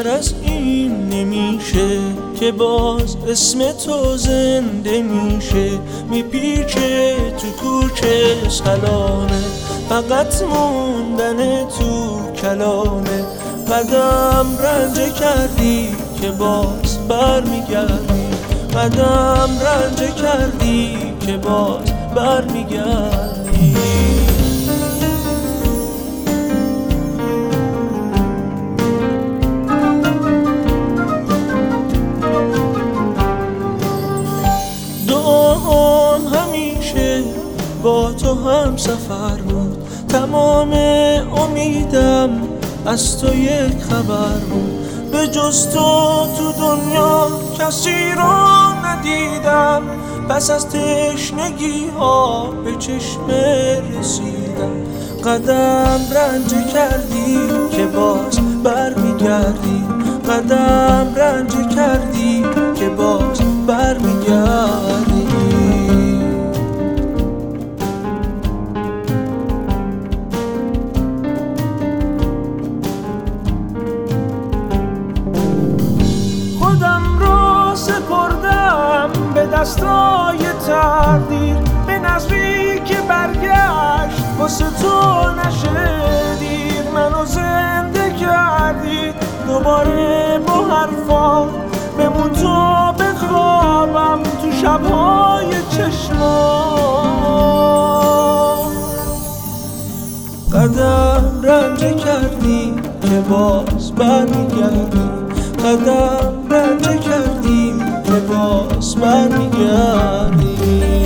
از این نمیشه که باز اسم تو زنده میشه. میپیچه تو کوچه سلامه، فقط موندن تو کلامه. قدم رنج کردی که باز برمیگردی، قدم رنج کردی که باز برمیگردی. دعام همیشه با تو هم سفر بود، تمام امیدم از تو یک خبر بود. به جز تو دنیا کسی رو ندیدم، پس از تشنگی ها به چشم رسیدم. قدم رنج کردی که باز برمیگردی، قدم رنج کردی که باز برمیگردی. خودم رو سپردم به دستای تقدیر، به نظری که برگشت واسه تو نشه دیر. منو زنده کردی دوباره با حرفا، بمون تو بخوابم تو شبهای چشمام. قدم رنج کردی که باز برمیگردی، قدم رنج کردی که باز برمیگردی.